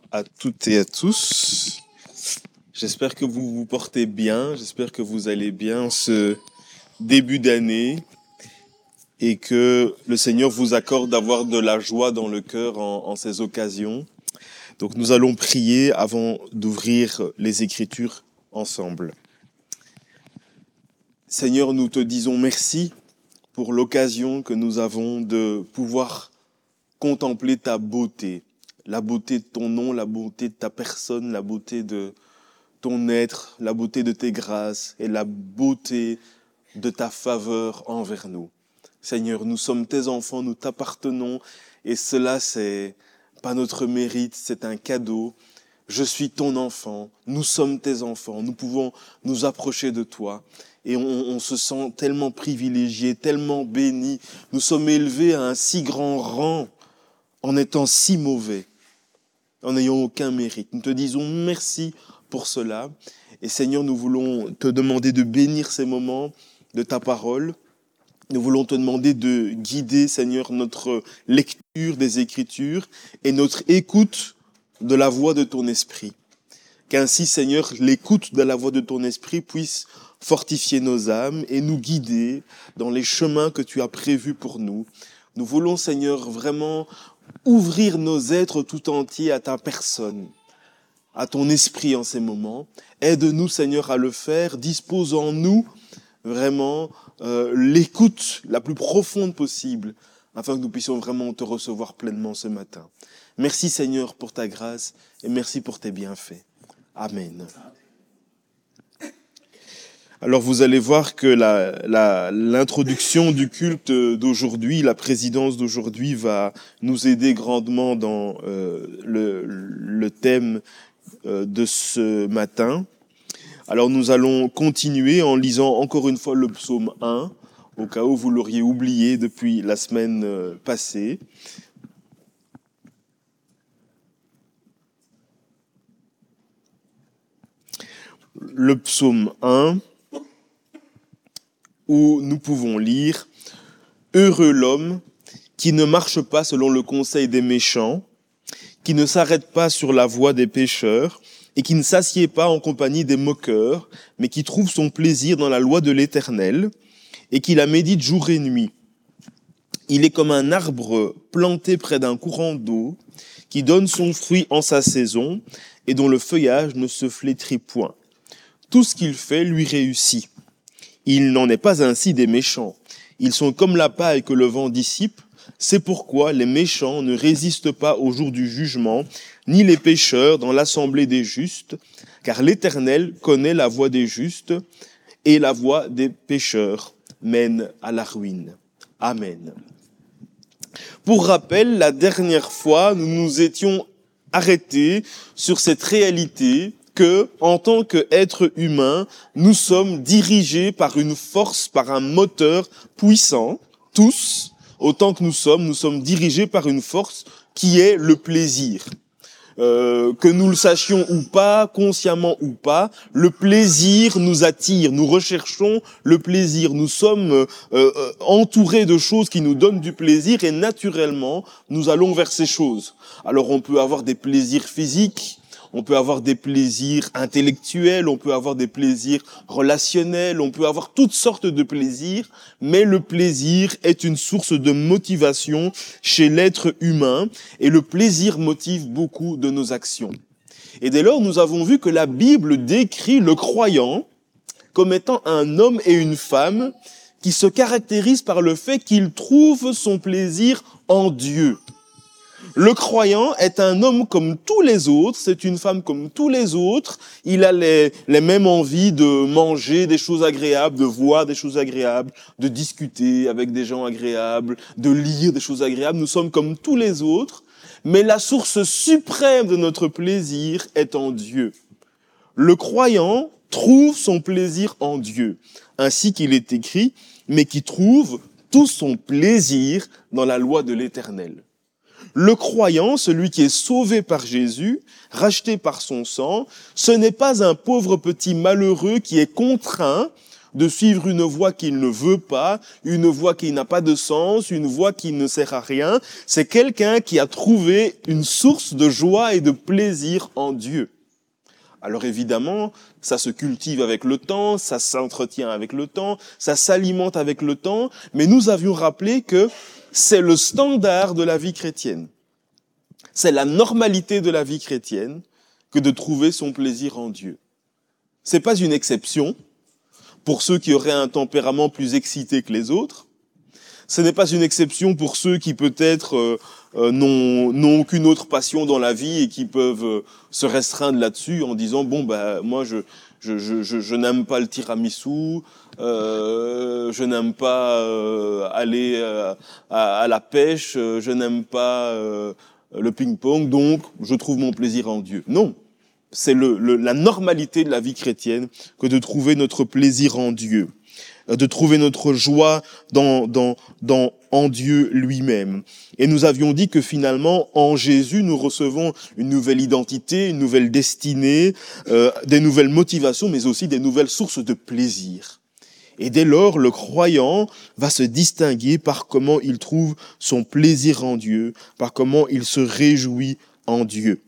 À toutes et à tous. J'espère que vous vous portez bien, j'espère que vous allez bien ce début d'année et que le Seigneur vous accorde d'avoir de la joie dans le cœur en ces occasions. Donc nous allons prier avant d'ouvrir les Écritures ensemble. Seigneur, nous te disons merci pour l'occasion que nous avons de pouvoir contempler ta beauté, la beauté de ton nom, la beauté de ta personne, la beauté de ton être, la beauté de tes grâces et la beauté de ta faveur envers nous. Seigneur, nous sommes tes enfants, nous t'appartenons et cela c'est pas notre mérite, c'est un cadeau. Je suis ton enfant, nous sommes tes enfants, nous pouvons nous approcher de toi et on se sent tellement privilégié, tellement béni. Nous sommes élevés à un si grand rang en étant si mauvais, en n'ayant aucun mérite. Nous te disons merci pour cela. Et Seigneur, nous voulons te demander de bénir ces moments de ta parole. Nous voulons te demander de guider, Seigneur, notre lecture des Écritures et notre écoute de la voix de ton esprit. Qu'ainsi, Seigneur, l'écoute de la voix de ton esprit puisse fortifier nos âmes et nous guider dans les chemins que tu as prévus pour nous. Nous voulons, Seigneur, vraiment ouvrir nos êtres tout entiers à ta personne, à ton esprit en ces moments. Aide-nous, Seigneur, à le faire. Dispose en nous vraiment l'écoute la plus profonde possible, afin que nous puissions vraiment te recevoir pleinement ce matin. Merci, Seigneur, pour ta grâce et merci pour tes bienfaits. Amen. Alors vous allez voir que l'introduction du culte d'aujourd'hui, la présidence d'aujourd'hui va nous aider grandement dans le thème de ce matin. Alors nous allons continuer en lisant encore une fois le psaume 1, au cas où vous l'auriez oublié depuis la semaine passée. Le psaume 1, où nous pouvons lire « Heureux l'homme qui ne marche pas selon le conseil des méchants, qui ne s'arrête pas sur la voie des pécheurs, et qui ne s'assied pas en compagnie des moqueurs, mais qui trouve son plaisir dans la loi de l'Éternel, et qui la médite jour et nuit. Il est comme un arbre planté près d'un courant d'eau, qui donne son fruit en sa saison, et dont le feuillage ne se flétrit point. Tout ce qu'il fait lui réussit. Il n'en est pas ainsi des méchants. Ils sont comme la paille que le vent dissipe. C'est pourquoi les méchants ne résistent pas au jour du jugement, ni les pécheurs dans l'assemblée des justes, car l'Éternel connaît la voie des justes, et la voie des pécheurs mène à la ruine. Amen. Pour rappel, la dernière fois, nous nous étions arrêtés sur cette réalité que, en tant qu'être humain, nous sommes dirigés par une force, par un moteur puissant, tous, autant que nous sommes dirigés par une force qui est le plaisir. Que nous le sachions ou pas, consciemment ou pas, le plaisir nous attire, nous recherchons le plaisir. Nous sommes entourés de choses qui nous donnent du plaisir et naturellement, nous allons vers ces choses. Alors on peut avoir des plaisirs physiques, on peut avoir des plaisirs intellectuels, on peut avoir des plaisirs relationnels, on peut avoir toutes sortes de plaisirs, mais le plaisir est une source de motivation chez l'être humain et le plaisir motive beaucoup de nos actions. Et dès lors, nous avons vu que la Bible décrit le croyant comme étant un homme et une femme qui se caractérisent par le fait qu'il trouve son plaisir en Dieu. Le croyant est un homme comme tous les autres, c'est une femme comme tous les autres, il a les mêmes envies de manger des choses agréables, de voir des choses agréables, de discuter avec des gens agréables, de lire des choses agréables, nous sommes comme tous les autres, mais la source suprême de notre plaisir est en Dieu. Le croyant trouve son plaisir en Dieu, ainsi qu'il est écrit, mais qui trouve tout son plaisir dans la loi de l'Éternel. Le croyant, celui qui est sauvé par Jésus, racheté par son sang, ce n'est pas un pauvre petit malheureux qui est contraint de suivre une voie qu'il ne veut pas, une voie qui n'a pas de sens, une voie qui ne sert à rien. C'est quelqu'un qui a trouvé une source de joie et de plaisir en Dieu. Alors évidemment, ça se cultive avec le temps, ça s'entretient avec le temps, ça s'alimente avec le temps, mais nous avions rappelé que c'est le standard de la vie chrétienne. C'est la normalité de la vie chrétienne que de trouver son plaisir en Dieu. C'est pas une exception pour ceux qui auraient un tempérament plus excité que les autres. Ce n'est pas une exception pour ceux qui peut-être n'ont aucune autre passion dans la vie et qui peuvent se restreindre là-dessus en disant moi je n'aime pas le tiramisu, je n'aime pas aller à la pêche, je n'aime pas le ping-pong, donc je trouve mon plaisir en Dieu. Non, c'est la normalité de la vie chrétienne que de trouver notre plaisir en Dieu, de trouver notre joie en Dieu lui-même. Et nous avions dit que finalement, en Jésus, nous recevons une nouvelle identité, une nouvelle destinée, des nouvelles motivations, mais aussi des nouvelles sources de plaisir. Et dès lors, le croyant va se distinguer par comment il trouve son plaisir en Dieu, par comment il se réjouit en Dieu.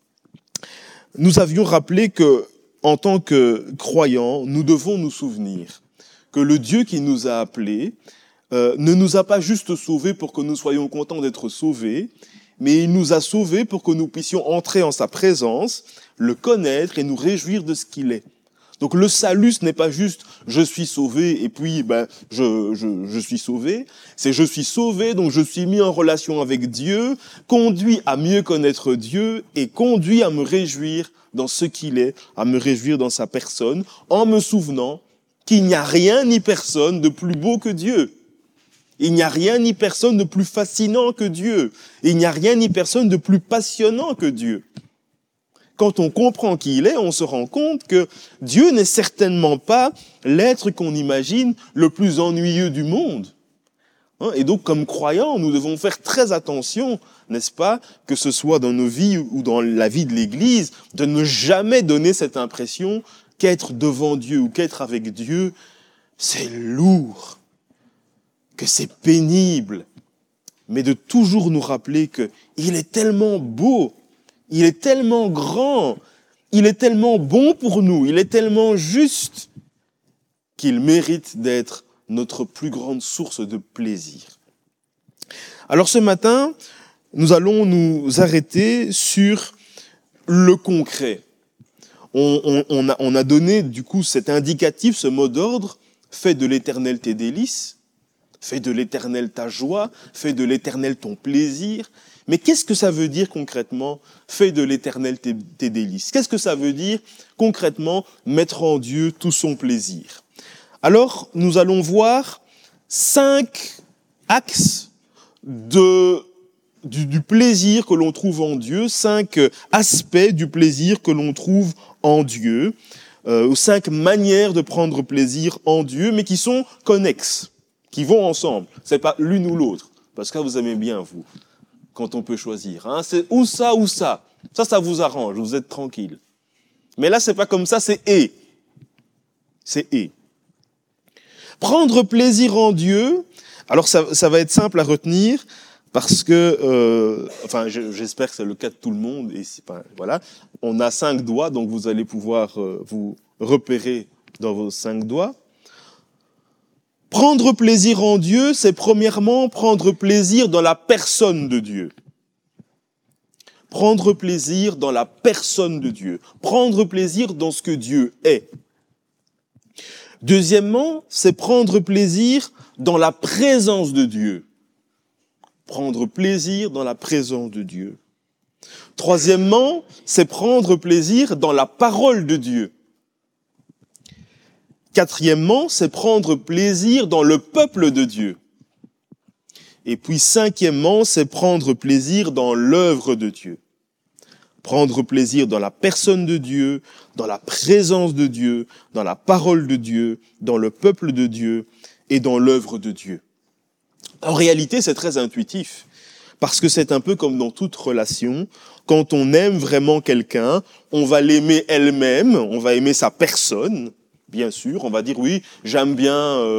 Nous avions rappelé que, en tant que croyants, nous devons nous souvenir que le Dieu qui nous a appelés ne nous a pas juste sauvés pour que nous soyons contents d'être sauvés, mais il nous a sauvés pour que nous puissions entrer en sa présence, le connaître et nous réjouir de ce qu'il est. Donc le salut, ce n'est pas juste « je suis sauvé » et puis je suis sauvé. C'est « je suis sauvé », donc je suis mis en relation avec Dieu, conduit à mieux connaître Dieu et conduit à me réjouir dans ce qu'il est, à me réjouir dans sa personne, en me souvenant qu'il n'y a rien ni personne de plus beau que Dieu. Il n'y a rien ni personne de plus fascinant que Dieu. Il n'y a rien ni personne de plus passionnant que Dieu. Quand on comprend qui il est, on se rend compte que Dieu n'est certainement pas l'être qu'on imagine le plus ennuyeux du monde. Et donc, comme croyants, nous devons faire très attention, n'est-ce pas, que ce soit dans nos vies ou dans la vie de l'Église, de ne jamais donner cette impression qu'être devant Dieu ou qu'être avec Dieu, c'est lourd, que c'est pénible, mais de toujours nous rappeler qu'il est tellement beau, il est tellement grand, il est tellement bon pour nous, il est tellement juste qu'il mérite d'être notre plus grande source de plaisir. Alors ce matin, nous allons nous arrêter sur le concret. On a donné du coup cet indicatif, ce mot d'ordre, fais de l'Éternel tes délices, fais de l'Éternel ta joie, fais de l'Éternel ton plaisir. Mais qu'est-ce que ça veut dire concrètement, fais de l'Éternel tes délices? Qu'est-ce que ça veut dire concrètement, mettre en Dieu tout son plaisir? Alors, nous allons voir 5 axes du plaisir que l'on trouve en Dieu, 5 aspects du plaisir que l'on trouve en Dieu, 5 manières de prendre plaisir en Dieu, mais qui sont connexes, qui vont ensemble. C'est pas l'une ou l'autre, parce que vous aimez bien, vous, quand on peut choisir. C'est ou ça ou ça. Ça vous arrange, vous êtes tranquille. Mais là, c'est pas comme ça, c'est et. C'est et. Prendre plaisir en Dieu, alors ça va être simple à retenir, parce que, j'espère que c'est le cas de tout le monde, et voilà, on a 5 doigts, donc vous allez pouvoir vous repérer dans vos 5 doigts. Prendre plaisir en Dieu, c'est premièrement prendre plaisir dans la personne de Dieu. Prendre plaisir dans la personne de Dieu. Prendre plaisir dans ce que Dieu est. Deuxièmement, c'est prendre plaisir dans la présence de Dieu. Prendre plaisir dans la présence de Dieu. Troisièmement, c'est prendre plaisir dans la parole de Dieu. Quatrièmement, c'est prendre plaisir dans le peuple de Dieu. Et puis cinquièmement, c'est prendre plaisir dans l'œuvre de Dieu. Prendre plaisir dans la personne de Dieu, dans la présence de Dieu, dans la parole de Dieu, dans le peuple de Dieu et dans l'œuvre de Dieu. En réalité, c'est très intuitif, parce que c'est un peu comme dans toute relation. Quand on aime vraiment quelqu'un, on va l'aimer elle-même, on va aimer sa personne, bien sûr. On va dire oui, j'aime bien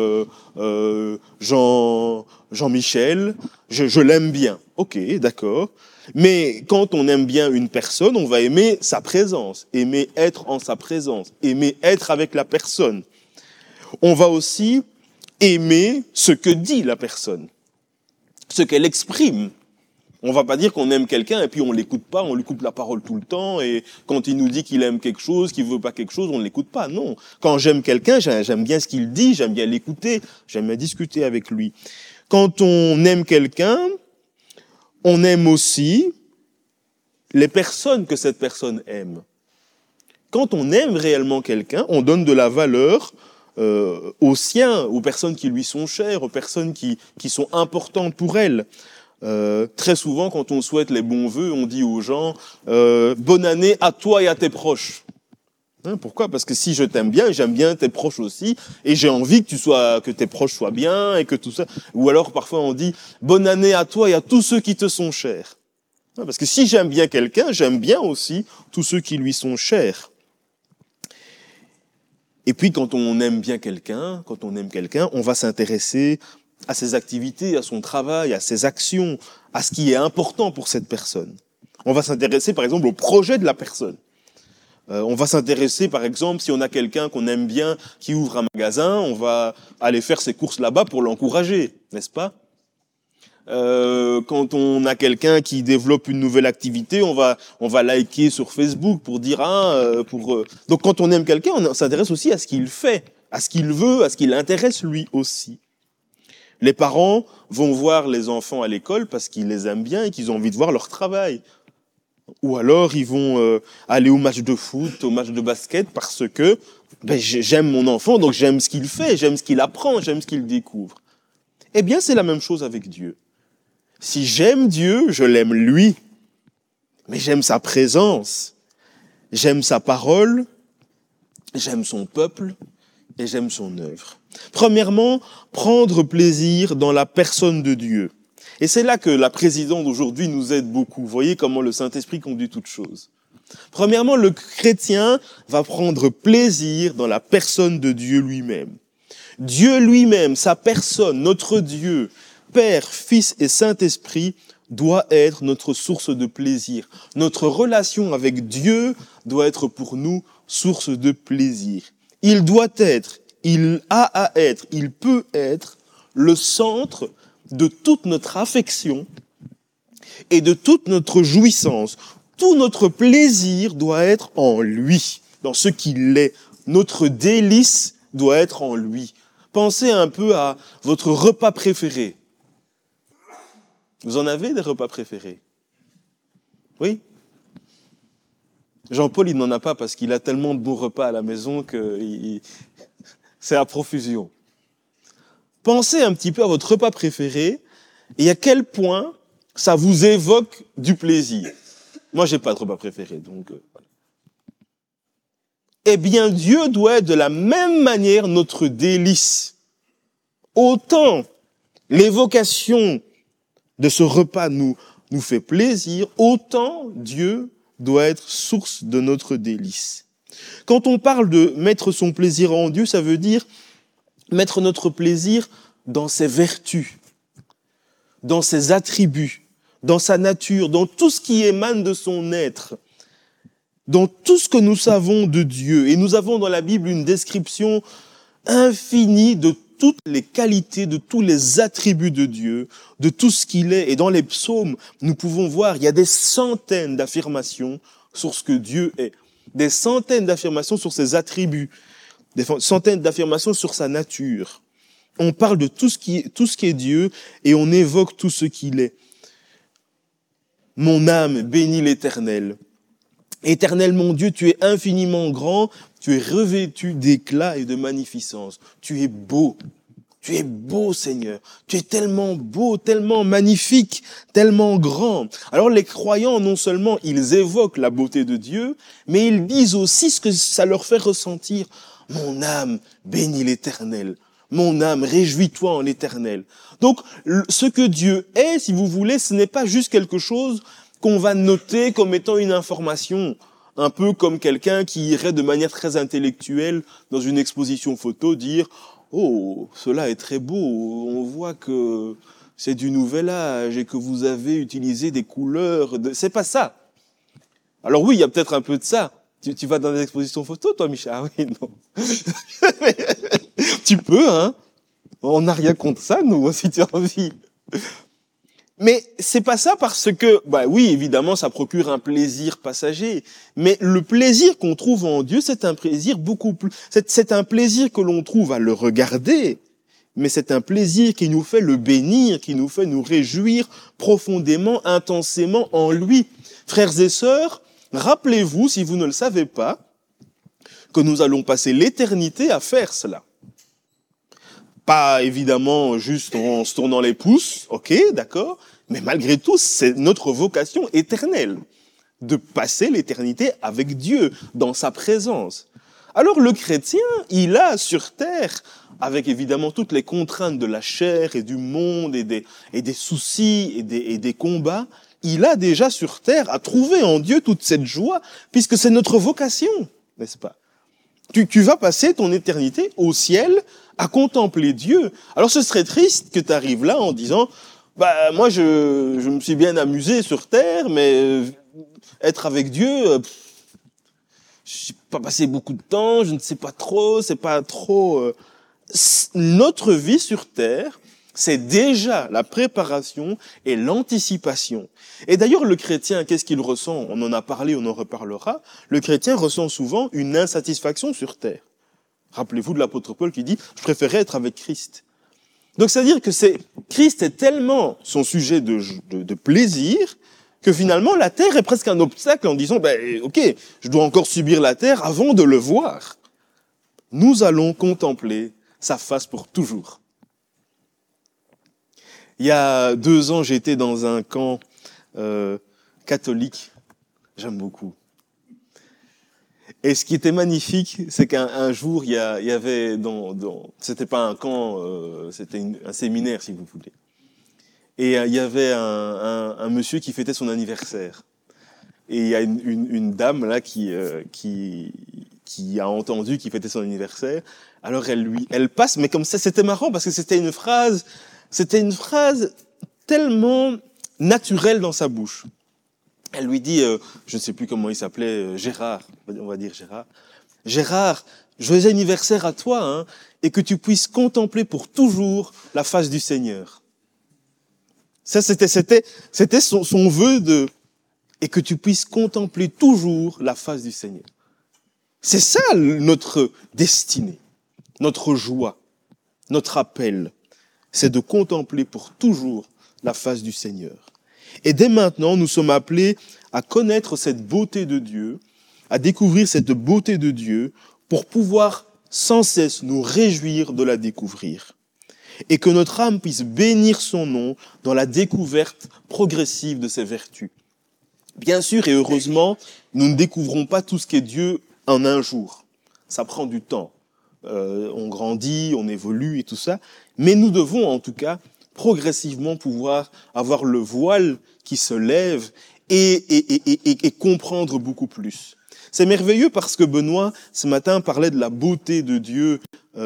Jean-Michel, je l'aime bien. Ok, d'accord. Mais quand on aime bien une personne, on va aimer sa présence, aimer être en sa présence, aimer être avec la personne. On va aussi aimer ce que dit la personne, ce qu'elle exprime. On va pas dire qu'on aime quelqu'un et puis on l'écoute pas, on lui coupe la parole tout le temps et quand il nous dit qu'il aime quelque chose, qu'il veut pas quelque chose, on l'écoute pas. Non. Quand j'aime quelqu'un, j'aime bien ce qu'il dit, j'aime bien l'écouter, j'aime bien discuter avec lui. Quand on aime quelqu'un, on aime aussi les personnes que cette personne aime. Quand on aime réellement quelqu'un, on donne de la valeur aux siens, aux personnes qui lui sont chères, aux personnes qui sont importantes pour elle. Très souvent, quand on souhaite les bons vœux, on dit aux gens bonne année à toi et à tes proches. Hein, pourquoi ? Parce que si je t'aime bien, j'aime bien tes proches aussi, et j'ai envie que tes proches soient bien et que tout ça. Ou alors parfois on dit bonne année à toi et à tous ceux qui te sont chers. Hein, parce que si j'aime bien quelqu'un, j'aime bien aussi tous ceux qui lui sont chers. Et puis quand on aime bien quelqu'un, on va s'intéresser à ses activités, à son travail, à ses actions, à ce qui est important pour cette personne. On va s'intéresser par exemple au projet de la personne. On va s'intéresser par exemple, si on a quelqu'un qu'on aime bien qui ouvre un magasin, on va aller faire ses courses là-bas pour l'encourager, n'est-ce pas ? Quand on a quelqu'un qui développe une nouvelle activité, on va liker sur Facebook pour dire Donc quand on aime quelqu'un, on s'intéresse aussi à ce qu'il fait, à ce qu'il veut, à ce qui l'intéresse lui aussi. Les parents vont voir les enfants à l'école parce qu'ils les aiment bien et qu'ils ont envie de voir leur travail. Ou alors ils vont aller au match de foot, au match de basket parce que j'aime mon enfant, donc j'aime ce qu'il fait, j'aime ce qu'il apprend, j'aime ce qu'il découvre. Eh bien, c'est la même chose avec Dieu. Si j'aime Dieu, je l'aime lui, mais j'aime sa présence, j'aime sa parole, j'aime son peuple et j'aime son œuvre. Premièrement, prendre plaisir dans la personne de Dieu. Et c'est là que la présidente d'aujourd'hui nous aide beaucoup. Vous voyez comment le Saint-Esprit conduit toutes choses. Premièrement, le chrétien va prendre plaisir dans la personne de Dieu lui-même. Dieu lui-même, sa personne, notre Dieu, Père, Fils et Saint-Esprit, doit être notre source de plaisir. Notre relation avec Dieu doit être pour nous source de plaisir. Il doit être, il a à être, il peut être le centre de toute notre affection et de toute notre jouissance. Tout notre plaisir doit être en lui, dans ce qu'il est. Notre délice doit être en lui. Pensez un peu à votre repas préféré. Vous en avez des repas préférés ? Oui ? Jean-Paul, il n'en a pas parce qu'il a tellement de bons repas à la maison que c'est à profusion. Pensez un petit peu à votre repas préféré et à quel point ça vous évoque du plaisir. Moi, j'ai pas de repas préféré, donc voilà. Eh bien, Dieu doit être de la même manière notre délice. Autant l'évocation de ce repas nous fait plaisir, autant Dieu doit être source de notre délice. Quand on parle de mettre son plaisir en Dieu, ça veut dire mettre notre plaisir dans ses vertus, dans ses attributs, dans sa nature, dans tout ce qui émane de son être, dans tout ce que nous savons de Dieu. Et nous avons dans la Bible une description infinie de toutes les qualités, de tous les attributs de Dieu, de tout ce qu'il est. Et dans les psaumes, nous pouvons voir, il y a des centaines d'affirmations sur ce que Dieu est, des centaines d'affirmations sur ses attributs, des centaines d'affirmations sur sa nature. On parle de tout ce qui est Dieu et on évoque tout ce qu'il est. Mon âme bénit l'Éternel. Éternel mon Dieu, tu es infiniment grand, tu es revêtu d'éclat et de magnificence. Tu es beau Seigneur. Tu es tellement beau, tellement magnifique, tellement grand. Alors les croyants, non seulement ils évoquent la beauté de Dieu, mais ils disent aussi ce que ça leur fait ressentir. Mon âme bénit l'Éternel. Mon âme, réjouis-toi en l'Éternel. Donc, ce que Dieu est, si vous voulez, ce n'est pas juste quelque chose qu'on va noter comme étant une information. un peu comme quelqu'un qui irait de manière très intellectuelle dans une exposition photo dire « Oh, cela est très beau, on voit que c'est du nouvel âge et que vous avez utilisé des couleurs. » C'est pas ça. Alors oui, il y a peut-être un peu de ça. Tu vas dans des expositions photos, toi, Michel? Ah oui, non. Tu peux, hein. On n'a rien contre ça, nous, si tu as envie. Mais c'est pas ça parce que, bah oui, évidemment, ça procure un plaisir passager. Mais le plaisir qu'on trouve en Dieu, c'est un plaisir beaucoup plus, c'est un plaisir que l'on trouve à le regarder. Mais c'est un plaisir qui nous fait le bénir, qui nous fait nous réjouir profondément, intensément en lui. Frères et sœurs, rappelez-vous, si vous ne le savez pas, que nous allons passer l'éternité à faire cela. Pas évidemment juste en se tournant les pouces, ok, d'accord, mais malgré tout, c'est notre vocation éternelle de passer l'éternité avec Dieu, dans sa présence. Alors le chrétien, il a sur terre, avec évidemment toutes les contraintes de la chair et du monde et des soucis et des combats, il a déjà sur terre à trouver en Dieu toute cette joie, puisque c'est notre vocation, n'est-ce pas? Tu vas passer ton éternité au ciel à contempler Dieu. Alors ce serait triste que tu arrives là en disant bah moi je me suis bien amusé sur terre, mais être avec Dieu, j'ai pas passé beaucoup de temps, je ne sais pas trop, c'est pas trop. Notre vie sur terre, c'est déjà la préparation et l'anticipation. Et d'ailleurs, le chrétien, qu'est-ce qu'il ressent? On en a parlé, on en reparlera. Le chrétien ressent souvent une insatisfaction sur terre. Rappelez-vous de l'apôtre Paul qui dit « Je préférais être avec Christ ». Donc, c'est-à-dire que Christ est tellement son sujet de plaisir que finalement, la terre est presque un obstacle en disant « Ok, je dois encore subir la terre avant de le voir ». Nous allons contempler sa face pour toujours. Il y a 2 ans, j'étais dans un camp catholique. J'aime beaucoup. Et ce qui était magnifique, c'est qu'un jour, il y avait c'était pas un camp, c'était un séminaire, si vous voulez. Et il y avait un monsieur qui fêtait son anniversaire. Et il y a une dame là qui a entendu qu'il fêtait son anniversaire. Alors elle passe, mais comme ça, c'était marrant parce que c'était une phrase tellement naturelle dans sa bouche. Elle lui dit, je ne sais plus comment il s'appelait, Gérard, on va dire Gérard. Gérard, joyeux anniversaire à toi, hein, et que tu puisses contempler pour toujours la face du Seigneur. Ça, c'était son vœu et que tu puisses contempler toujours la face du Seigneur. C'est ça notre destinée, notre joie, notre appel. C'est de contempler pour toujours la face du Seigneur. Et dès maintenant, nous sommes appelés à connaître cette beauté de Dieu, à découvrir cette beauté de Dieu pour pouvoir sans cesse nous réjouir de la découvrir. Et que notre âme puisse bénir son nom dans la découverte progressive de ses vertus. Bien sûr et heureusement, nous ne découvrons pas tout ce qu'est Dieu en un jour. Ça prend du temps. On grandit, on évolue et tout ça. Mais nous devons en tout cas progressivement pouvoir avoir le voile qui se lève et comprendre beaucoup plus. C'est merveilleux parce que Benoît, ce matin, parlait de la beauté de Dieu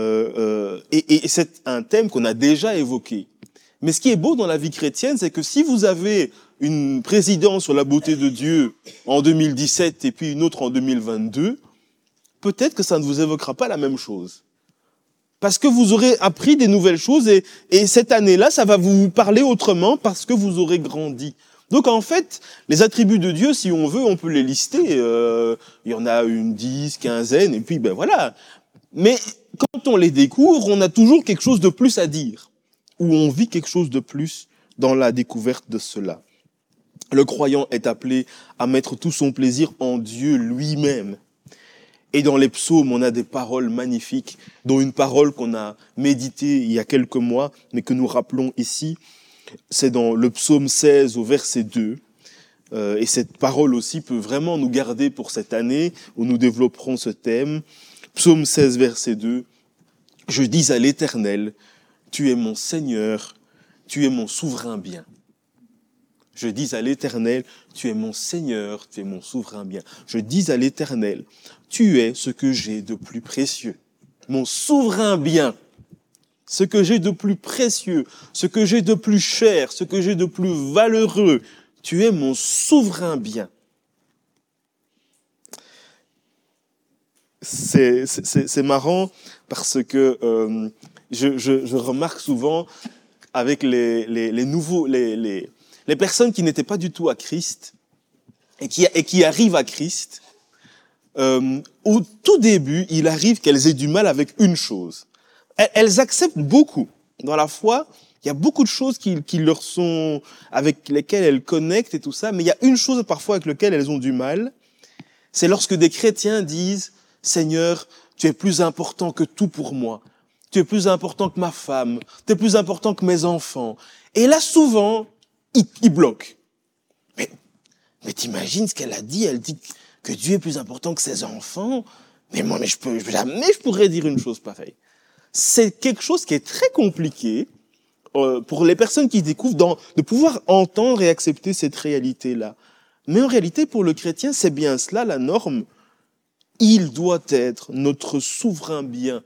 et c'est un thème qu'on a déjà évoqué. Mais ce qui est beau dans la vie chrétienne, c'est que si vous avez une présidence sur la beauté de Dieu en 2017 et puis une autre en 2022, peut-être que ça ne vous évoquera pas la même chose. Parce que vous aurez appris des nouvelles choses et cette année-là, ça va vous parler autrement parce que vous aurez grandi. Donc en fait, les attributs de Dieu, si on veut, on peut les lister. Il y en a 10, 15, et puis ben voilà. Mais quand on les découvre, on a toujours quelque chose de plus à dire. Ou on vit quelque chose de plus dans la découverte de cela. Le croyant est appelé à mettre tout son plaisir en Dieu lui-même. Et dans les psaumes, on a des paroles magnifiques, dont une parole qu'on a méditée il y a quelques mois, mais que nous rappelons ici. C'est dans le psaume 16 au verset 2. Et cette parole aussi peut vraiment nous garder pour cette année où nous développerons ce thème. Psaume 16, verset 2. Je dis à l'Éternel, tu es mon Seigneur, tu es mon souverain bien. Je dis à l'Éternel, tu es mon Seigneur, tu es mon souverain bien. Je dis à l'Éternel, tu es ce que j'ai de plus précieux, mon souverain bien, ce que j'ai de plus précieux, ce que j'ai de plus cher, ce que j'ai de plus valeureux. Tu es mon souverain bien. C'est marrant parce que je remarque souvent avec les personnes qui n'étaient pas du tout à Christ et qui arrivent à Christ, au tout début, il arrive qu'elles aient du mal avec une chose. Elles acceptent beaucoup. Dans la foi, il y a beaucoup de choses qui leur sont, avec lesquelles elles connectent et tout ça, mais il y a une chose parfois avec laquelle elles ont du mal, c'est lorsque des chrétiens disent « Seigneur, tu es plus important que tout pour moi. Tu es plus important que ma femme. Tu es plus important que mes enfants. » Et là, souvent, ils bloquent. Mais t'imagines ce qu'elle a dit? Elle dit que Dieu est plus important que ses enfants. Mais moi, jamais je pourrais dire une chose pareille. C'est quelque chose qui est très compliqué pour les personnes qui découvrent de pouvoir entendre et accepter cette réalité-là. Mais en réalité, pour le chrétien, c'est bien cela, la norme. Il doit être notre souverain bien.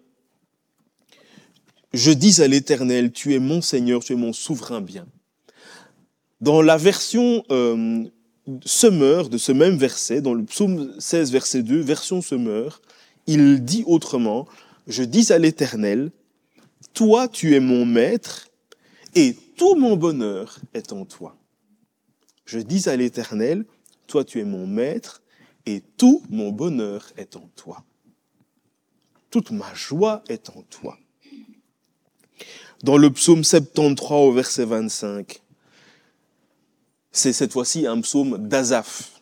Je dis à l'Éternel, tu es mon Seigneur, tu es mon souverain bien. Dans la version Semeur de ce même verset, dans le psaume 16, verset 2, version Semeur, il dit autrement, je dis à l'Éternel, toi tu es mon maître et tout mon bonheur est en toi. Je dis à l'Éternel, toi tu es mon maître et tout mon bonheur est en toi. Toute ma joie est en toi. Dans le psaume 73 au verset 25, c'est cette fois-ci un psaume d'Asaph.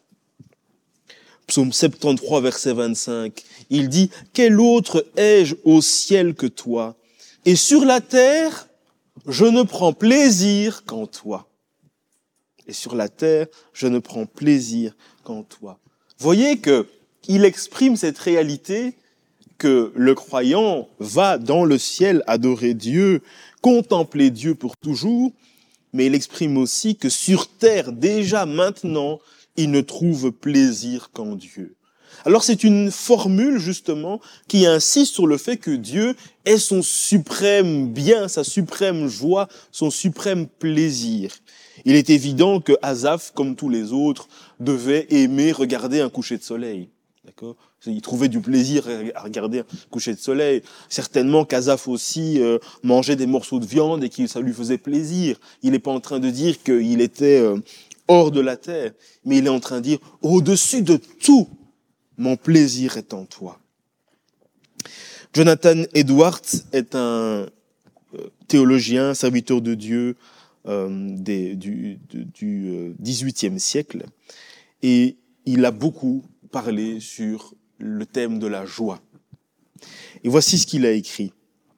Psaume 73, verset 25, il dit « Quel autre ai-je au ciel que toi? Et sur la terre, je ne prends plaisir qu'en toi. » Et sur la terre, je ne prends plaisir qu'en toi. Voyez qu'il exprime cette réalité que le croyant va dans le ciel adorer Dieu, contempler Dieu pour toujours, mais il exprime aussi que sur terre, déjà maintenant, il ne trouve plaisir qu'en Dieu. Alors c'est une formule justement qui insiste sur le fait que Dieu est son suprême bien, sa suprême joie, son suprême plaisir. Il est évident que Asaph, comme tous les autres, devait aimer regarder un coucher de soleil. D'accord ? Il trouvait du plaisir à regarder un coucher de soleil. Certainement qu'Asaph aussi mangeait des morceaux de viande et que ça lui faisait plaisir. Il n'est pas en train de dire qu'il était hors de la terre, mais il est en train de dire « Au-dessus de tout, mon plaisir est en toi. » Jonathan Edwards est un théologien, serviteur de Dieu du XVIIIe siècle, et il a beaucoup parlé sur le thème de la joie. Et voici ce qu'il a écrit.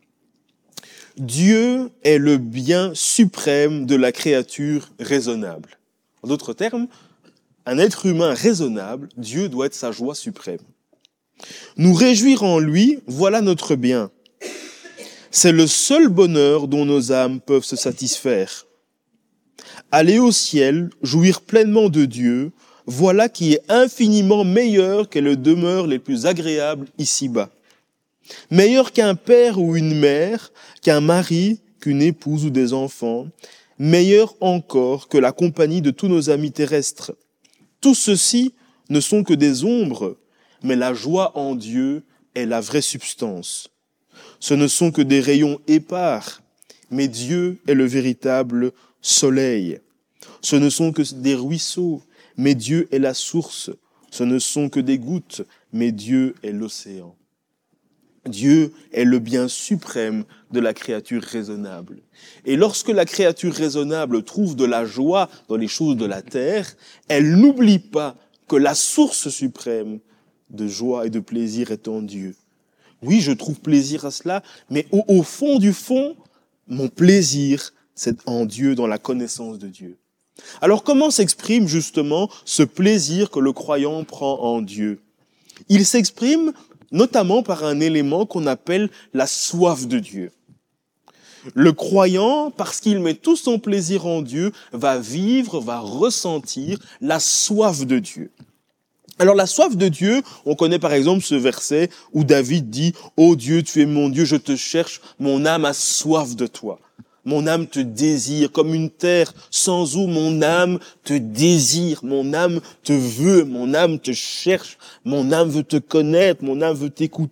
« Dieu est le bien suprême de la créature raisonnable. » En d'autres termes, un être humain raisonnable, Dieu doit être sa joie suprême. Nous réjouir en lui, voilà notre bien. C'est le seul bonheur dont nos âmes peuvent se satisfaire. Aller au ciel, jouir pleinement de Dieu, voilà qui est infiniment meilleur que les demeures les plus agréables ici-bas. Meilleur qu'un père ou une mère, qu'un mari, qu'une épouse ou des enfants, meilleur encore que la compagnie de tous nos amis terrestres. Tout ceci ne sont que des ombres, mais la joie en Dieu est la vraie substance. Ce ne sont que des rayons épars, mais Dieu est le véritable soleil. Ce ne sont que des ruisseaux, mais Dieu est la source. Ce ne sont que des gouttes, mais Dieu est l'océan. Dieu est le bien suprême de la créature raisonnable. Et lorsque la créature raisonnable trouve de la joie dans les choses de la terre, elle n'oublie pas que la source suprême de joie et de plaisir est en Dieu. Oui, je trouve plaisir à cela, mais au fond du fond, mon plaisir, c'est en Dieu, dans la connaissance de Dieu. Alors comment s'exprime justement ce plaisir que le croyant prend en Dieu? Il s'exprime notamment par un élément qu'on appelle la soif de Dieu. Le croyant, parce qu'il met tout son plaisir en Dieu, va vivre, va ressentir la soif de Dieu. Alors la soif de Dieu, on connaît par exemple ce verset où David dit « Ô Dieu, tu es mon Dieu, je te cherche, mon âme a soif de toi. Mon âme te désire, comme une terre sans eau, mon âme te désire, mon âme te veut, mon âme te cherche, mon âme veut te connaître, mon âme veut t'écouter. »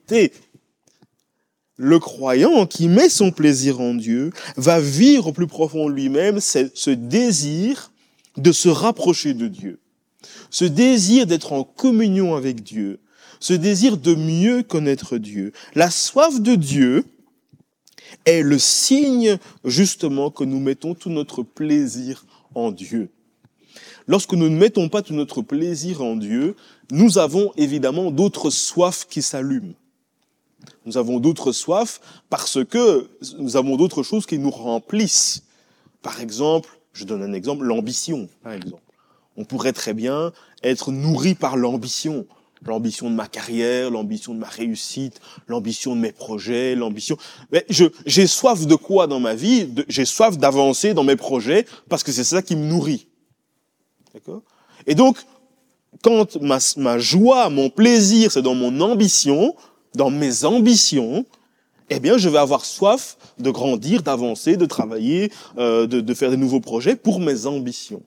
Le croyant qui met son plaisir en Dieu va vivre au plus profond de lui-même ce désir de se rapprocher de Dieu, ce désir d'être en communion avec Dieu, ce désir de mieux connaître Dieu. La soif de Dieu est le signe justement que nous mettons tout notre plaisir en Dieu. Lorsque nous ne mettons pas tout notre plaisir en Dieu, nous avons évidemment d'autres soifs qui s'allument. Nous avons d'autres soifs parce que nous avons d'autres choses qui nous remplissent. Par exemple, je donne un exemple, l'ambition, par exemple. On pourrait très bien être nourri par l'ambition. L'ambition de ma carrière, l'ambition de ma réussite, l'ambition de mes projets, l'ambition... Mais j'ai soif de quoi dans ma vie? J'ai soif d'avancer dans mes projets parce que c'est ça qui me nourrit. D'accord? Et donc, quand ma joie, mon plaisir, c'est dans mon ambition, dans mes ambitions, eh bien, je vais avoir soif de grandir, d'avancer, de travailler, de faire de nouveaux projets pour mes ambitions.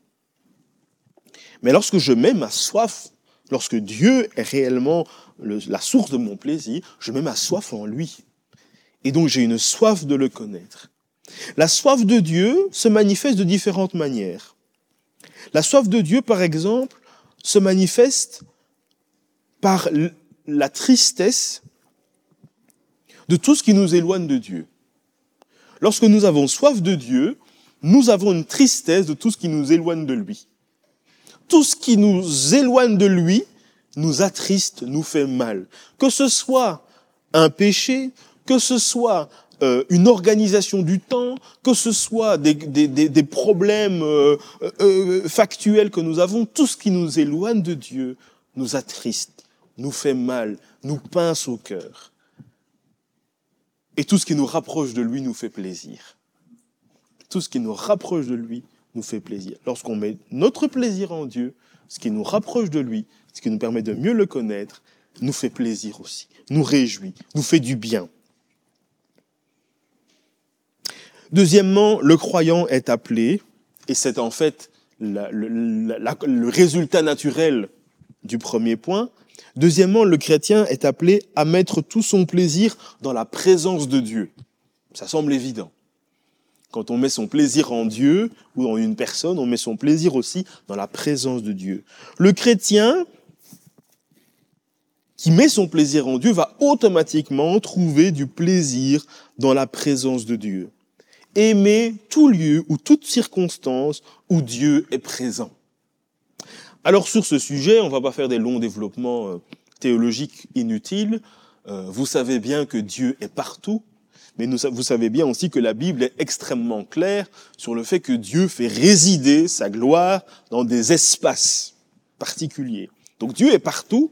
Mais lorsque je mets ma soif, lorsque Dieu est réellement la source de mon plaisir, je mets ma soif en lui. Et donc, j'ai une soif de le connaître. La soif de Dieu se manifeste de différentes manières. La soif de Dieu, par exemple, se manifeste par la tristesse de tout ce qui nous éloigne de Dieu. Lorsque nous avons soif de Dieu, nous avons une tristesse de tout ce qui nous éloigne de lui. Tout ce qui nous éloigne de lui nous attriste, nous fait mal. Que ce soit un péché, que ce soit une organisation du temps, que ce soit des problèmes factuels que nous avons, tout ce qui nous éloigne de Dieu nous attriste, nous fait mal, nous pince au cœur. Et tout ce qui nous rapproche de lui nous fait plaisir. Tout ce qui nous rapproche de lui nous fait plaisir. Lorsqu'on met notre plaisir en Dieu, ce qui nous rapproche de lui, ce qui nous permet de mieux le connaître, nous fait plaisir aussi, nous réjouit, nous fait du bien. Deuxièmement, le croyant est appelé, et c'est en fait le résultat naturel du premier point. Deuxièmement, le chrétien est appelé à mettre tout son plaisir dans la présence de Dieu. Ça semble évident. Quand on met son plaisir en Dieu ou en une personne, on met son plaisir aussi dans la présence de Dieu. Le chrétien qui met son plaisir en Dieu va automatiquement trouver du plaisir dans la présence de Dieu. Aimer tout lieu ou toute circonstance où Dieu est présent. Alors sur ce sujet, on ne va pas faire des longs développements théologiques inutiles. Vous savez bien que Dieu est partout, mais vous savez bien aussi que la Bible est extrêmement claire sur le fait que Dieu fait résider sa gloire dans des espaces particuliers. Donc Dieu est partout.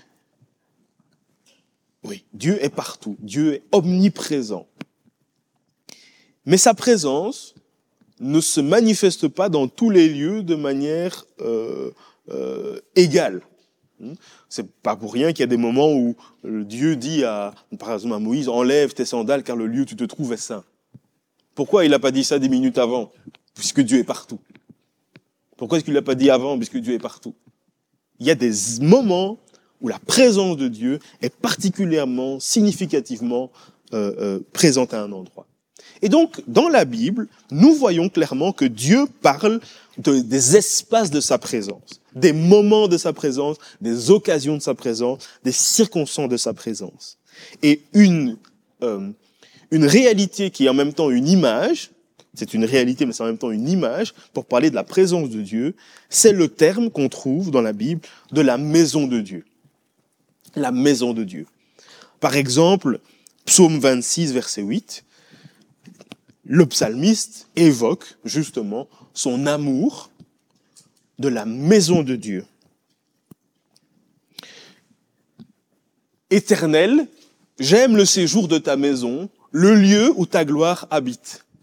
Oui, Dieu est partout. Dieu est omniprésent. Mais sa présence ne se manifeste pas dans tous les lieux de manière égale. C'est pas pour rien qu'il y a des moments où Dieu dit par exemple à Moïse, enlève tes sandales car le lieu où tu te trouves est saint. Pourquoi il n'a pas dit ça 10 minutes avant? Puisque Dieu est partout. Pourquoi est-ce qu'il ne l'a pas dit avant? Puisque Dieu est partout. Il y a des moments où la présence de Dieu est particulièrement, significativement présente à un endroit. Et donc, dans la Bible, nous voyons clairement que Dieu parle des espaces de sa présence, des moments de sa présence, des occasions de sa présence, des circonstances de sa présence. Et une réalité qui est en même temps une image, c'est une réalité mais c'est en même temps une image, pour parler de la présence de Dieu, c'est le terme qu'on trouve dans la Bible de la maison de Dieu. La maison de Dieu. Par exemple, Psaume 26, verset 8, le psalmiste évoque justement son amour de la maison de Dieu. Éternel, j'aime le séjour de ta maison, le lieu où ta gloire habite.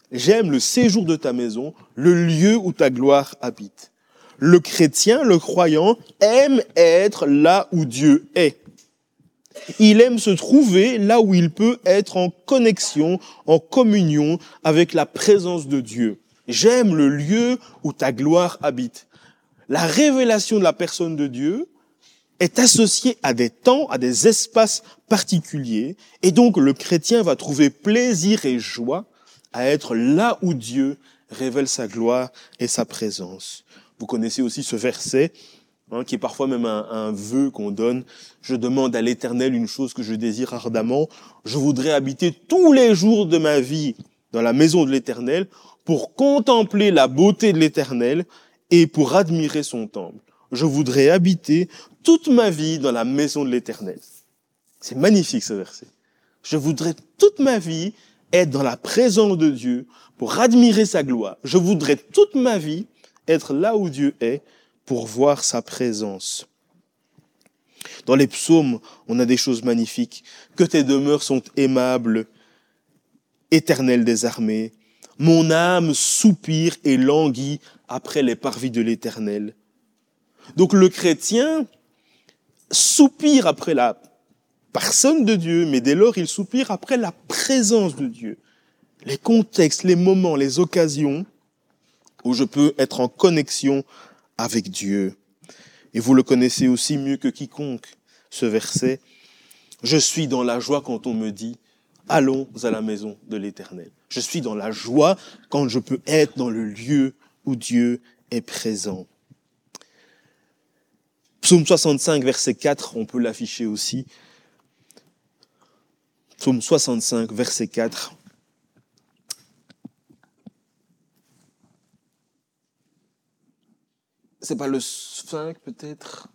J'aime le séjour de ta maison, le lieu où ta gloire habite. Le chrétien, le croyant, aime être là où Dieu est. Il aime se trouver là où il peut être en connexion, en communion avec la présence de Dieu. J'aime le lieu où ta gloire habite. La révélation de la personne de Dieu est associée à des temps, à des espaces particuliers, et donc le chrétien va trouver plaisir et joie à être là où Dieu révèle sa gloire et sa présence. Vous connaissez aussi ce verset, qui est parfois même un vœu qu'on donne. Je demande à l'Éternel une chose que je désire ardemment. Je voudrais habiter tous les jours de ma vie dans la maison de l'Éternel pour contempler la beauté de l'Éternel et pour admirer son temple. Je voudrais habiter toute ma vie dans la maison de l'Éternel. C'est magnifique ce verset. Je voudrais toute ma vie être dans la présence de Dieu pour admirer sa gloire. Je voudrais toute ma vie être là où Dieu est pour voir sa présence. Dans les psaumes, on a des choses magnifiques. Que tes demeures sont aimables, Éternel des armées. Mon âme soupire et languit après les parvis de l'Éternel. Donc le chrétien soupire après la personne de Dieu, mais dès lors il soupire après la présence de Dieu. Les contextes, les moments, les occasions où je peux être en connexion avec Dieu. Et vous le connaissez aussi mieux que quiconque, ce verset. Je suis dans la joie quand on me dit « Allons à la maison de l'Éternel ». Je suis dans la joie quand je peux être dans le lieu où Dieu est présent. Psaume 65, verset 4, on peut l'afficher aussi. Psaume 65, verset 4. C'est pas le 5 peut-être?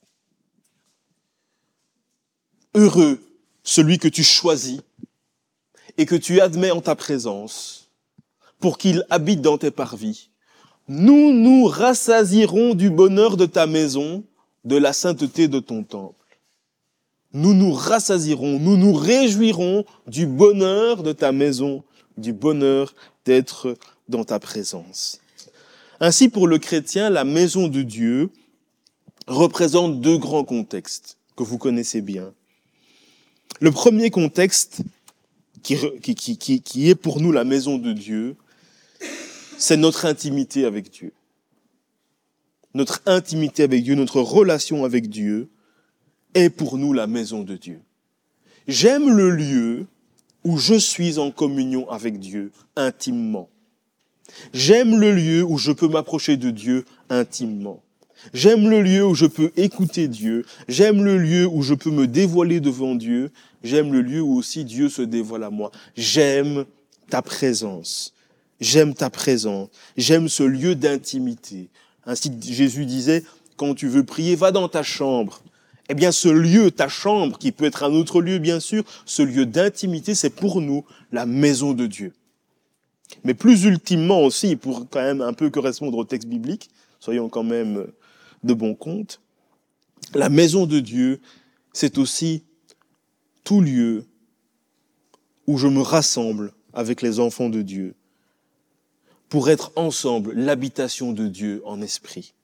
Heureux celui que tu choisis et que tu admets en ta présence pour qu'il habite dans tes parvis. Nous nous rassasierons du bonheur de ta maison, de la sainteté de ton temple. Nous nous rassasierons, nous nous réjouirons du bonheur de ta maison, du bonheur d'être dans ta présence. Ainsi, pour le chrétien, la maison de Dieu représente deux grands contextes que vous connaissez bien. Le premier contexte qui est pour nous la maison de Dieu, c'est notre intimité avec Dieu. Notre intimité avec Dieu, notre relation avec Dieu est pour nous la maison de Dieu. J'aime le lieu où je suis en communion avec Dieu intimement. J'aime le lieu où je peux m'approcher de Dieu intimement. J'aime le lieu où je peux écouter Dieu. J'aime le lieu où je peux me dévoiler devant Dieu. J'aime le lieu où aussi Dieu se dévoile à moi. J'aime ta présence. J'aime ta présence. J'aime ce lieu d'intimité. Ainsi, Jésus disait, quand tu veux prier, va dans ta chambre. Eh bien, ce lieu, ta chambre, qui peut être un autre lieu, bien sûr, ce lieu d'intimité, c'est pour nous la maison de Dieu. Mais plus ultimement aussi, pour quand même un peu correspondre au texte biblique, soyons quand même de bon compte, la maison de Dieu, c'est aussi tout lieu où je me rassemble avec les enfants de Dieu pour être ensemble l'habitation de Dieu en esprit.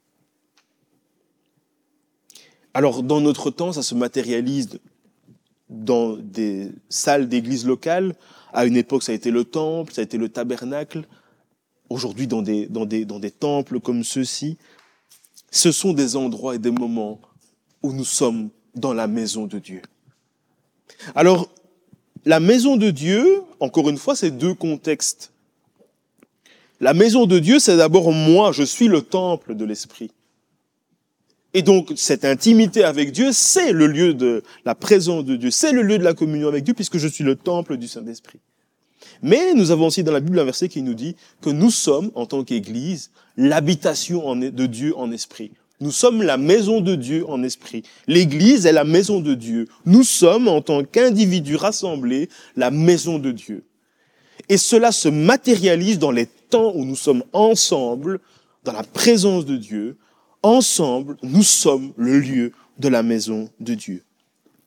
Alors, dans notre temps, ça se matérialise dans des salles d'église locales. À une époque, ça a été le temple, ça a été le tabernacle. Aujourd'hui, dans des temples comme ceux-ci, ce sont des endroits et des moments où nous sommes dans la maison de Dieu. Alors, la maison de Dieu, encore une fois, c'est deux contextes. La maison de Dieu, c'est d'abord moi, je suis le temple de l'Esprit. Et donc, cette intimité avec Dieu, c'est le lieu de la présence de Dieu, c'est le lieu de la communion avec Dieu, puisque je suis le temple du Saint-Esprit. Mais nous avons aussi dans la Bible un verset qui nous dit que nous sommes, en tant qu'Église, l'habitation de Dieu en esprit. Nous sommes la maison de Dieu en esprit. L'Église est la maison de Dieu. Nous sommes, en tant qu'individus rassemblés, la maison de Dieu. Et cela se matérialise dans les temps où nous sommes ensemble, dans la présence de Dieu. Ensemble, nous sommes le lieu de la maison de Dieu.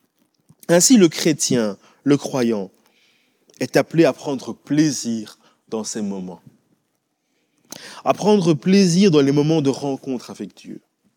Ainsi, le chrétien, le croyant, est appelé à prendre plaisir dans ces moments. À prendre plaisir dans les moments de rencontre avec Dieu.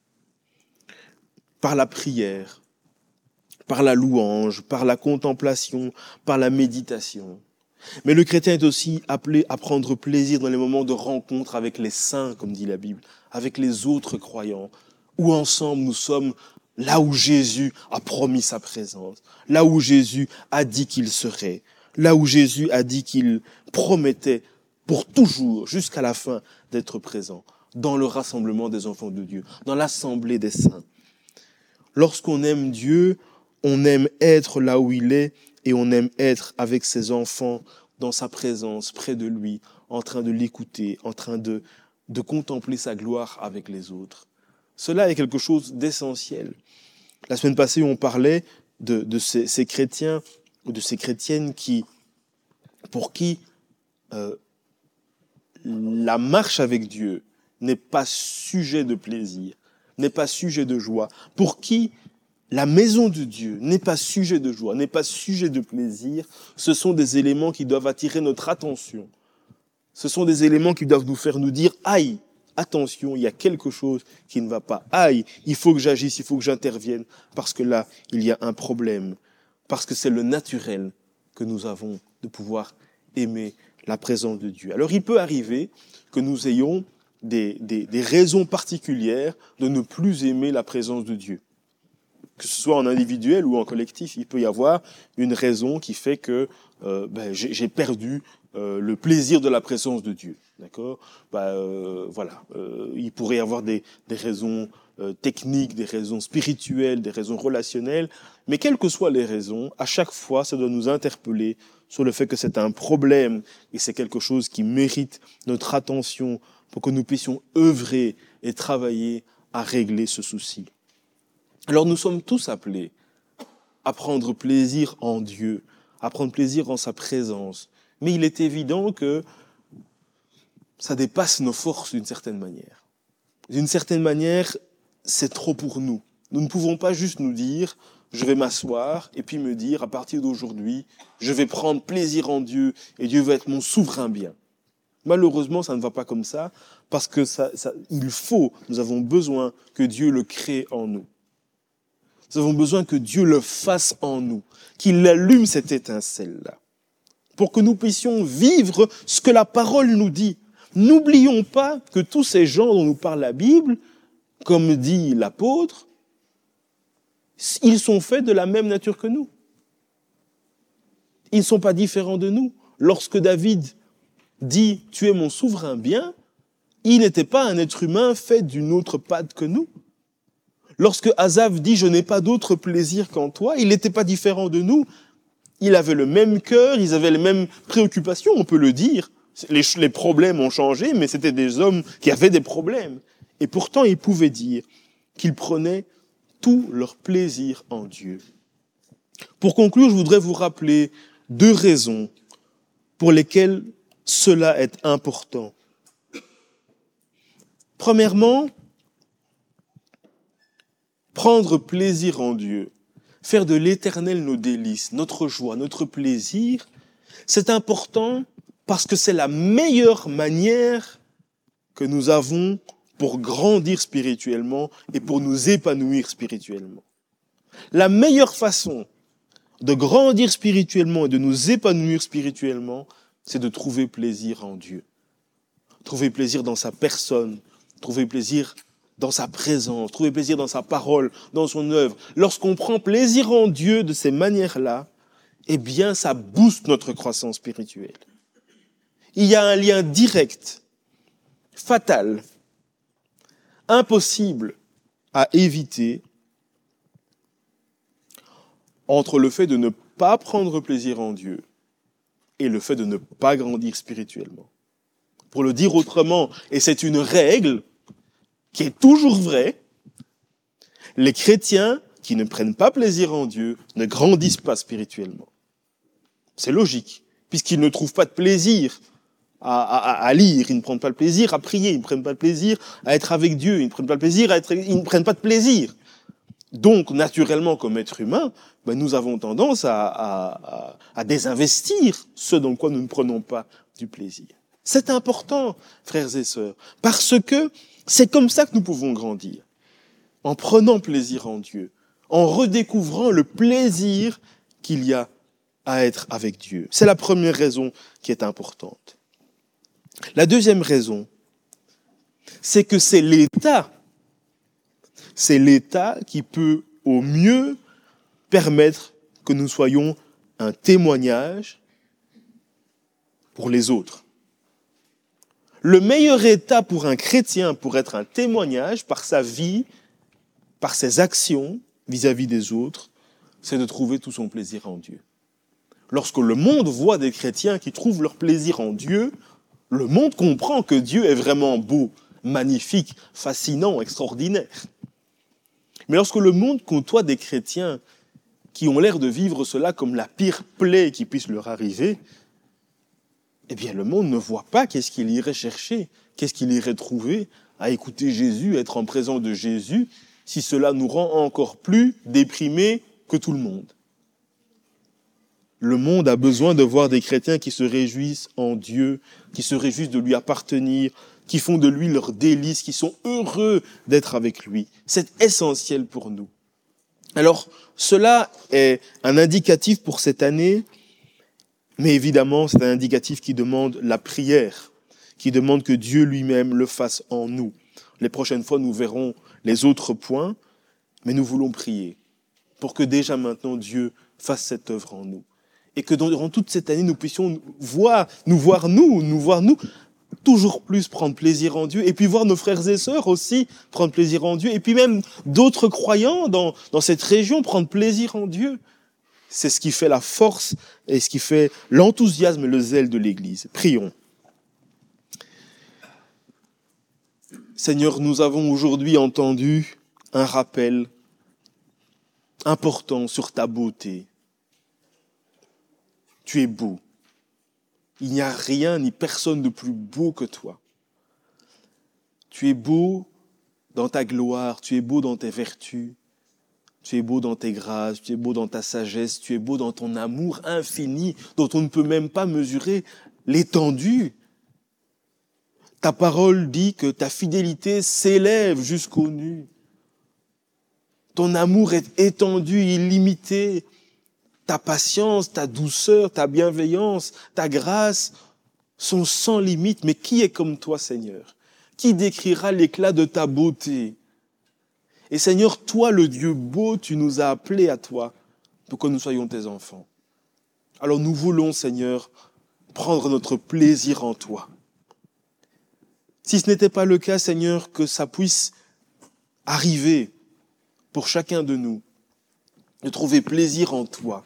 Par la prière, par la louange, par la contemplation, par la méditation. Mais le chrétien est aussi appelé à prendre plaisir dans les moments de rencontre avec les saints, comme dit la Bible, avec les autres croyants, où ensemble nous sommes là où Jésus a promis sa présence, là où Jésus a dit qu'il serait, là où Jésus a dit qu'il promettait pour toujours, jusqu'à la fin, d'être présent, dans le rassemblement des enfants de Dieu, dans l'assemblée des saints. Lorsqu'on aime Dieu, on aime être là où il est et on aime être avec ses enfants dans sa présence, près de lui, en train de l'écouter, en train de contempler sa gloire avec les autres. Cela est quelque chose d'essentiel. La semaine passée, on parlait de ces chrétiens ou de ces chrétiennes pour qui la marche avec Dieu n'est pas sujet de plaisir, n'est pas sujet de joie, pour qui la maison de Dieu n'est pas sujet de joie, n'est pas sujet de plaisir. Ce sont des éléments qui doivent attirer notre attention. Ce sont des éléments qui doivent nous faire nous dire « Aïe, attention, il y a quelque chose qui ne va pas. Aïe, il faut que j'agisse, il faut que j'intervienne, parce que là, il y a un problème. » Parce que c'est le naturel que nous avons de pouvoir aimer la présence de Dieu. Alors il peut arriver que nous ayons des raisons particulières de ne plus aimer la présence de Dieu. Que ce soit en individuel ou en collectif, il peut y avoir une raison qui fait que j'ai perdu le plaisir de la présence de Dieu. D'accord ? Il pourrait y avoir des raisons techniques, des raisons spirituelles, des raisons relationnelles, mais quelles que soient les raisons, à chaque fois, ça doit nous interpeller sur le fait que c'est un problème et c'est quelque chose qui mérite notre attention pour que nous puissions œuvrer et travailler à régler ce souci. Alors nous sommes tous appelés à prendre plaisir en Dieu, à prendre plaisir en sa présence. Mais il est évident que ça dépasse nos forces d'une certaine manière. D'une certaine manière, c'est trop pour nous. Nous ne pouvons pas juste nous dire « je vais m'asseoir » et puis me dire « à partir d'aujourd'hui, je vais prendre plaisir en Dieu et Dieu va être mon souverain bien ». Malheureusement, ça ne va pas comme ça parce que nous avons besoin que Dieu le crée en nous. Nous avons besoin que Dieu le fasse en nous, qu'il allume cette étincelle-là, pour que nous puissions vivre ce que la parole nous dit. N'oublions pas que tous ces gens dont nous parle la Bible, comme dit l'apôtre, ils sont faits de la même nature que nous. Ils ne sont pas différents de nous. Lorsque David dit « tu es mon souverain bien », il n'était pas un être humain fait d'une autre patte que nous. Lorsque Asaph dit « je n'ai pas d'autre plaisir qu'en toi », il n'était pas différent de nous. Il avait le même cœur, ils avaient les mêmes préoccupations, on peut le dire. Les problèmes ont changé, mais c'était des hommes qui avaient des problèmes. Et pourtant, ils pouvaient dire qu'ils prenaient tout leur plaisir en Dieu. Pour conclure, je voudrais vous rappeler 2 raisons pour lesquelles cela est important. Premièrement, prendre plaisir en Dieu, faire de l'Éternel nos délices, notre joie, notre plaisir, c'est important parce que c'est la meilleure manière que nous avons pour grandir spirituellement et pour nous épanouir spirituellement. La meilleure façon de grandir spirituellement et de nous épanouir spirituellement, c'est de trouver plaisir en Dieu. Trouver plaisir dans sa personne, trouver plaisir dans sa présence, trouver plaisir dans sa parole, dans son œuvre. Lorsqu'on prend plaisir en Dieu de ces manières-là, eh bien, ça booste notre croissance spirituelle. Il y a un lien direct, fatal, impossible à éviter entre le fait de ne pas prendre plaisir en Dieu et le fait de ne pas grandir spirituellement. Pour le dire autrement, et c'est une règle qui est toujours vraie, les chrétiens qui ne prennent pas plaisir en Dieu ne grandissent pas spirituellement. C'est logique, puisqu'ils ne trouvent pas de plaisir à lire, ils ne prennent pas le plaisir à prier, ils ne prennent pas le plaisir à être avec Dieu, ils ne prennent pas le plaisir ils ne prennent pas de plaisir. Donc, naturellement, comme être humain, nous avons tendance à désinvestir ce dans quoi nous ne prenons pas du plaisir. C'est important, frères et sœurs, parce que c'est comme ça que nous pouvons grandir, en prenant plaisir en Dieu, en redécouvrant le plaisir qu'il y a à être avec Dieu. C'est la première raison qui est importante. La deuxième raison, c'est que c'est l'État qui peut au mieux permettre que nous soyons un témoignage pour les autres. Le meilleur état pour un chrétien, pour être un témoignage par sa vie, par ses actions vis-à-vis des autres, c'est de trouver tout son plaisir en Dieu. Lorsque le monde voit des chrétiens qui trouvent leur plaisir en Dieu, le monde comprend que Dieu est vraiment beau, magnifique, fascinant, extraordinaire. Mais lorsque le monde côtoie des chrétiens qui ont l'air de vivre cela comme la pire plaie qui puisse leur arriver, eh bien le monde ne voit pas qu'est-ce qu'il irait chercher, qu'est-ce qu'il irait trouver à écouter Jésus, être en présence de Jésus, si cela nous rend encore plus déprimés que tout le monde. Le monde a besoin de voir des chrétiens qui se réjouissent en Dieu, qui se réjouissent de lui appartenir, qui font de lui leur délice, qui sont heureux d'être avec lui. C'est essentiel pour nous. Alors, cela est un indicatif pour cette année, mais évidemment, c'est un indicatif qui demande la prière, qui demande que Dieu lui-même le fasse en nous. Les prochaines fois, nous verrons les autres points, mais nous voulons prier pour que déjà maintenant Dieu fasse cette œuvre en nous. Et que durant toute cette année, nous puissions nous voir toujours plus prendre plaisir en Dieu, et puis voir nos frères et sœurs aussi prendre plaisir en Dieu, et puis même d'autres croyants dans cette région prendre plaisir en Dieu. C'est ce qui fait la force et ce qui fait l'enthousiasme et le zèle de l'Église. Prions. Seigneur, nous avons aujourd'hui entendu un rappel important sur ta beauté. Tu es beau. Il n'y a rien ni personne de plus beau que toi. Tu es beau dans ta gloire, tu es beau dans tes vertus, tu es beau dans tes grâces, tu es beau dans ta sagesse, tu es beau dans ton amour infini dont on ne peut même pas mesurer l'étendue. Ta parole dit que ta fidélité s'élève jusqu'aux nues. Ton amour est étendu, illimité. Ta patience, ta douceur, ta bienveillance, ta grâce sont sans limite. Mais qui est comme toi, Seigneur? Qui décrira l'éclat de ta beauté? Et Seigneur, toi, le Dieu beau, tu nous as appelés à toi pour que nous soyons tes enfants. Alors nous voulons, Seigneur, prendre notre plaisir en toi. Si ce n'était pas le cas, Seigneur, que ça puisse arriver pour chacun de nous, de trouver plaisir en toi.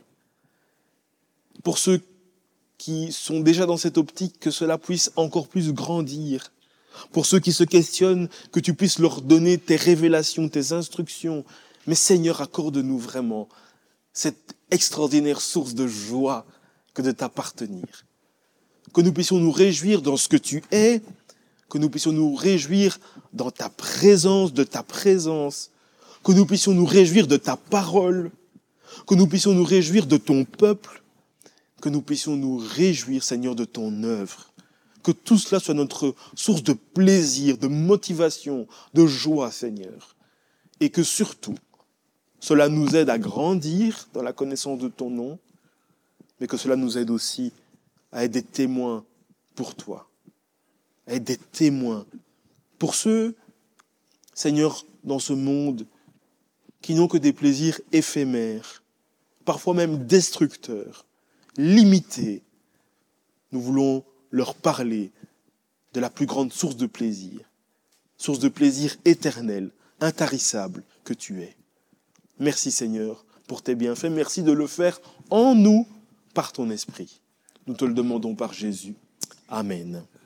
Pour ceux qui sont déjà dans cette optique, que cela puisse encore plus grandir. Pour ceux qui se questionnent, que tu puisses leur donner tes révélations, tes instructions. Mais Seigneur, accorde-nous vraiment cette extraordinaire source de joie que de t'appartenir. Que nous puissions nous réjouir dans ce que tu es, que nous puissions nous réjouir dans ta présence, de ta présence, que nous puissions nous réjouir de ta parole, que nous puissions nous réjouir de ton peuple, que nous puissions nous réjouir, Seigneur, de ton œuvre. Que tout cela soit notre source de plaisir, de motivation, de joie, Seigneur. Et que surtout, cela nous aide à grandir dans la connaissance de ton nom, mais que cela nous aide aussi à être des témoins pour toi, à être des témoins pour ceux, Seigneur, dans ce monde, qui n'ont que des plaisirs éphémères, parfois même destructeurs, limités. Nous voulons leur parler de la plus grande source de plaisir éternel, intarissable que tu es. Merci Seigneur pour tes bienfaits, merci de le faire en nous par ton esprit. Nous te le demandons par Jésus. Amen.